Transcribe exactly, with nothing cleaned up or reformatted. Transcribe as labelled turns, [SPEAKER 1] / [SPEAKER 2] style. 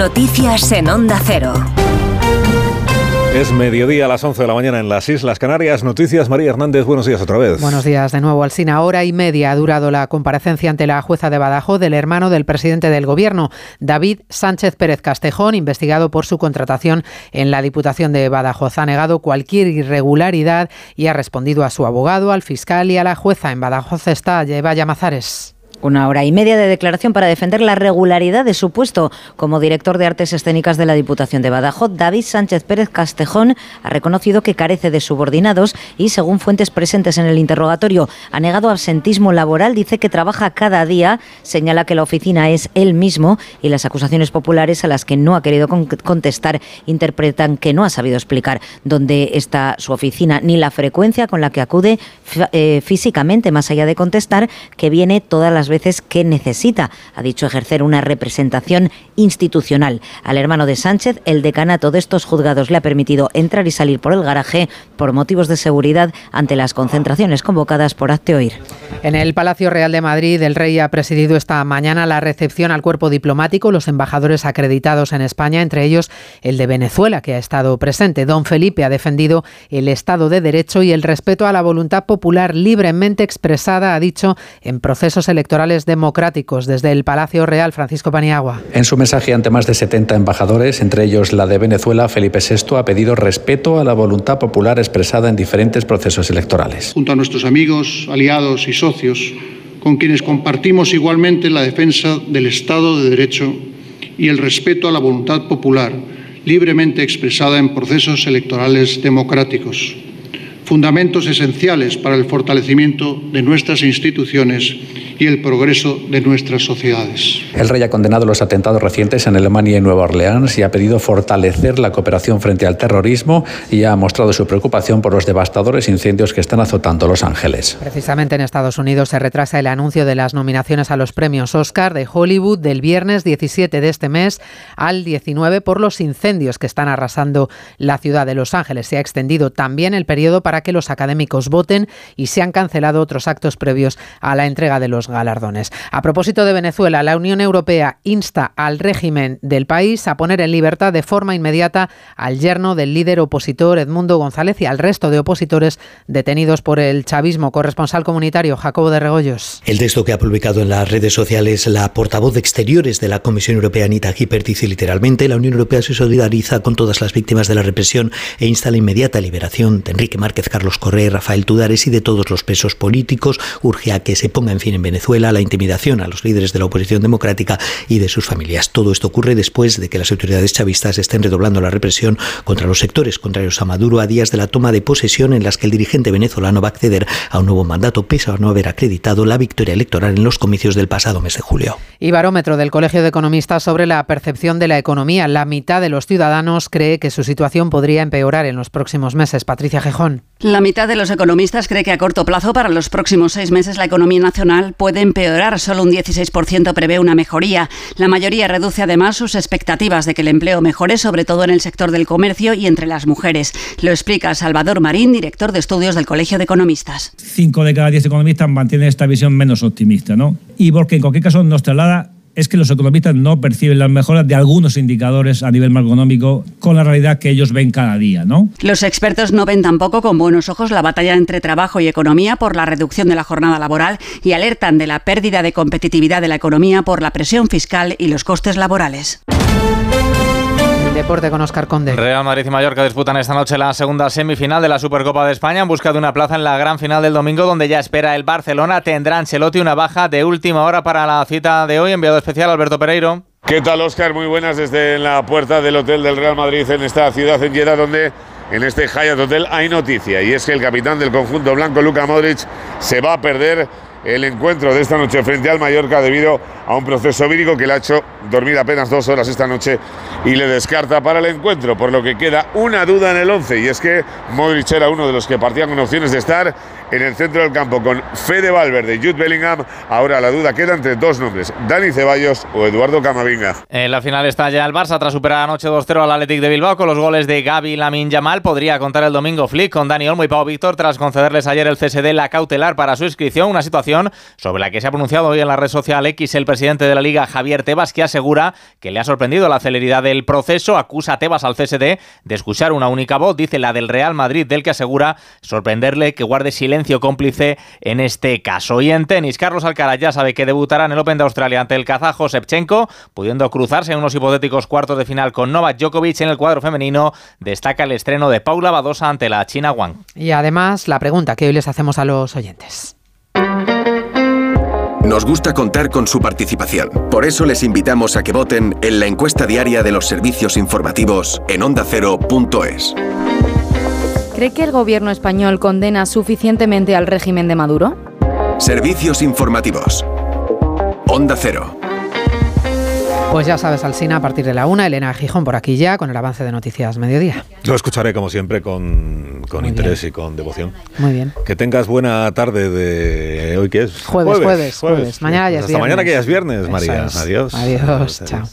[SPEAKER 1] Noticias en Onda Cero.
[SPEAKER 2] Es mediodía a las once de la mañana en las Islas Canarias. Noticias, María Hernández, buenos días otra vez.
[SPEAKER 3] Buenos días de nuevo, Alsina. Hora y media ha durado la comparecencia ante la jueza de Badajoz del hermano del presidente del Gobierno, David Sánchez Pérez Castejón, investigado por su contratación en la Diputación de Badajoz. Ha negado cualquier irregularidad y ha respondido a su abogado, al fiscal y a la jueza. En Badajoz está Eva Llamazares.
[SPEAKER 4] Una hora y media de declaración para defender la regularidad de su puesto como director de Artes Escénicas de la Diputación de Badajoz. David Sánchez Pérez Castejón ha reconocido que carece de subordinados y, según fuentes presentes en el interrogatorio, ha negado absentismo laboral, dice que trabaja cada día, señala que la oficina es él mismo y las acusaciones populares a las que no ha querido con- contestar interpretan que no ha sabido explicar dónde está su oficina ni la frecuencia con la que acude f- eh, físicamente, más allá de contestar que viene todas las veces que necesita. Ha dicho ejercer una representación institucional. Al hermano de Sánchez, el decanato de estos juzgados le ha permitido entrar y salir por el garaje por motivos de seguridad ante las concentraciones convocadas por Hazte Oír.
[SPEAKER 3] En el Palacio Real de Madrid, el rey ha presidido esta mañana la recepción al cuerpo diplomático, los embajadores acreditados en España, entre ellos el de Venezuela, que ha estado presente. Don Felipe ha defendido el Estado de Derecho y el respeto a la voluntad popular libremente expresada, ha dicho, en procesos electorales democráticos. Desde el Palacio Real, Francisco Paniagua.
[SPEAKER 5] En su mensaje ante más de setenta embajadores, entre ellos la de Venezuela, Felipe sexto ha pedido respeto a la voluntad popular expresada en diferentes procesos electorales.
[SPEAKER 6] Junto a nuestros amigos, aliados y socios, con quienes compartimos igualmente la defensa del Estado de Derecho y el respeto a la voluntad popular libremente expresada en procesos electorales democráticos, fundamentos esenciales para el fortalecimiento de nuestras instituciones y el progreso de nuestras sociedades.
[SPEAKER 5] El rey ha condenado los atentados recientes en Alemania y Nueva Orleans y ha pedido fortalecer la cooperación frente al terrorismo y ha mostrado su preocupación por los devastadores incendios que están azotando Los Ángeles.
[SPEAKER 3] Precisamente en Estados Unidos se retrasa el anuncio de las nominaciones a los premios Oscar de Hollywood del viernes diecisiete de este mes al diecinueve por los incendios que están arrasando la ciudad de Los Ángeles. Se ha extendido también el periodo para que los académicos voten y se han cancelado otros actos previos a la entrega de los galardones. A propósito de Venezuela, la Unión Europea insta al régimen del país a poner en libertad de forma inmediata al yerno del líder opositor Edmundo González y al resto de opositores detenidos por el chavismo. Corresponsal comunitario Jacobo de Regoyos.
[SPEAKER 7] El texto que ha publicado en las redes sociales la portavoz de Exteriores de la Comisión Europea, Anita Gipper, dice literalmente: la Unión Europea se solidariza con todas las víctimas de la represión e insta la inmediata liberación de Enrique Márquez, Carlos Correa y Rafael Tudares y de todos los presos políticos. Urge a que se ponga en fin en Venezuela la intimidación a los líderes de la oposición democrática y de sus familias. Todo esto ocurre después de que las autoridades chavistas estén redoblando la represión contra los sectores contrarios a Maduro a días de la toma de posesión, en las que el dirigente venezolano va a acceder a un nuevo mandato pese a no haber acreditado la victoria electoral en los comicios del pasado mes de julio.
[SPEAKER 3] Y barómetro del Colegio de Economistas sobre la percepción de la economía. La mitad de los ciudadanos cree que su situación podría empeorar en los próximos meses. Patricia Gijón.
[SPEAKER 8] La mitad de los economistas cree que a corto plazo, para los próximos seis meses, la economía nacional puede empeorar. Solo un dieciséis por ciento prevé una mejoría. La mayoría reduce además sus expectativas de que el empleo mejore, sobre todo en el sector del comercio y entre las mujeres. Lo explica Salvador Marín, director de estudios del Colegio de Economistas.
[SPEAKER 9] Cinco de cada diez economistas mantienen esta visión menos optimista, ¿no? Y porque en cualquier caso nos traslada es que los economistas no perciben las mejoras de algunos indicadores a nivel macroeconómico con la realidad que ellos ven cada día, ¿no?
[SPEAKER 8] Los expertos no ven tampoco con buenos ojos la batalla entre trabajo y economía por la reducción de la jornada laboral y alertan de la pérdida de competitividad de la economía por la presión fiscal y los costes laborales.
[SPEAKER 3] Deporte con Óscar Conde.
[SPEAKER 10] Real Madrid y Mallorca disputan esta noche la segunda semifinal de la Supercopa de España en busca de una plaza en la gran final del domingo, donde ya espera el Barcelona. Tendrá Ancelotti una baja de última hora para la cita de hoy. Enviado especial Alberto Pereiro.
[SPEAKER 11] ¿Qué tal, Óscar? Muy buenas desde la puerta del hotel del Real Madrid en esta ciudad en Jeddah, donde en este Hyatt Hotel hay noticia, y es que el capitán del conjunto blanco, Luka Modric, se va a perder el encuentro de esta noche frente al Mallorca debido a un proceso vírico que le ha hecho dormir apenas dos horas esta noche y le descarta para el encuentro, por lo que queda una duda en el once, y es que Modric era uno de los que partían con opciones de estar en el centro del campo con Fede Valverde y Jude Bellingham. Ahora la duda queda entre dos nombres, Dani Ceballos o Eduardo Camavinga.
[SPEAKER 10] En la final está ya el Barça tras superar anoche dos cero al Athletic de Bilbao con los goles de Gavi y Lamine Yamal. Podría contar el domingo Flick con Dani Olmo y Pau Víctor tras concederles ayer el C S D la cautelar para su inscripción, una situación sobre la que se ha pronunciado hoy en la red social X el presidente de la Liga, Javier Tebas, que asegura que le ha sorprendido la celeridad del proceso. Acusa a Tebas al C S D de escuchar una única voz, dice la del Real Madrid, del que asegura sorprenderle que guarde silencio cómplice en este caso. Y en tenis, Carlos Alcaraz ya sabe que debutará en el Open de Australia ante el kazajo Shevchenko, pudiendo cruzarse en unos hipotéticos cuartos de final con Novak Djokovic. En el cuadro femenino destaca el estreno de Paula Badosa ante la China Wang.
[SPEAKER 3] Y además la pregunta que hoy les hacemos a los oyentes.
[SPEAKER 12] Nos gusta contar con su participación. Por eso les invitamos a que voten en la encuesta diaria de los servicios informativos en onda cero punto es.
[SPEAKER 13] ¿Cree que el gobierno español condena suficientemente al régimen de Maduro?
[SPEAKER 12] Servicios informativos. Onda Cero.
[SPEAKER 3] Pues ya sabes, Alsina, a partir de la una, Elena Gijón por aquí ya, con el avance de Noticias Mediodía.
[SPEAKER 2] Lo escucharé, como siempre, con, con interés bien. Y con devoción.
[SPEAKER 3] Muy bien.
[SPEAKER 2] Que tengas buena tarde de hoy, ¿qué es?
[SPEAKER 3] Jueves, jueves, jueves. jueves. Mañana ya es
[SPEAKER 2] Hasta
[SPEAKER 3] viernes.
[SPEAKER 2] mañana que ya es viernes, María.
[SPEAKER 3] Es.
[SPEAKER 2] Adiós.
[SPEAKER 3] Adiós, Adiós. Chao.